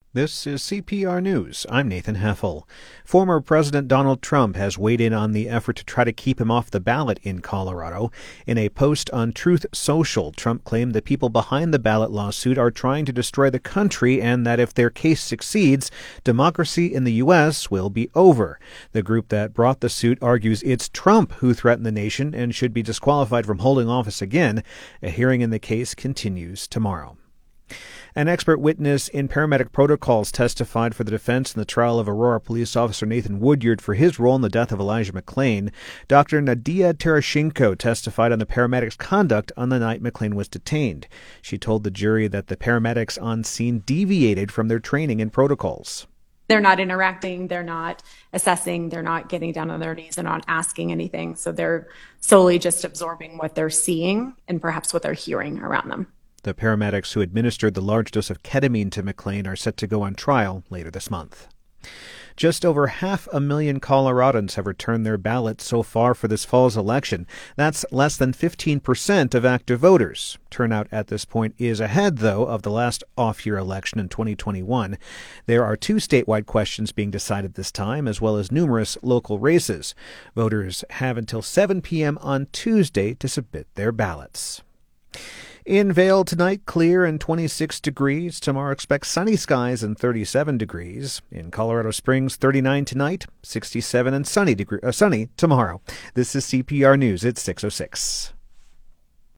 This is CPR News. I'm Nathan Heffel. Former President Donald Trump has weighed in on the effort to try to keep him off the ballot in Colorado. In a post on Truth Social, Trump claimed the people behind the ballot lawsuit are trying to destroy the country and that if their case succeeds, democracy in the U.S. will be over. The group that brought the suit argues it's Trump who threatened the nation and should be disqualified from holding office again. A hearing in the case continues tomorrow. An expert witness in paramedic protocols testified for the defense in the trial of Aurora police officer Nathan Woodyard for his role in the death of Elijah McClain. Dr. Nadia Tereshchenko testified on the paramedics' conduct on the night McClain was detained. She told the jury that the paramedics on scene deviated from their training and protocols. They're not interacting, they're not assessing, they're not getting down on their knees, they're not asking anything. So they're solely just absorbing what they're seeing and perhaps what they're hearing around them. The paramedics who administered the large dose of ketamine to McClain are set to go on trial later this month. Just over 500,000 Coloradans have returned their ballots so far for this fall's election. That's less than 15% of active voters. Turnout at this point is ahead, though, of the last off-year election in 2021. There are 2 statewide questions being decided this time, as well as numerous local races. Voters have until 7 p.m. on Tuesday to submit their ballots. In Vail tonight, clear and 26 degrees. Tomorrow expect sunny skies and 37 degrees. In Colorado Springs, 39 tonight, 67 and sunny tomorrow. This is CPR News at 6:06.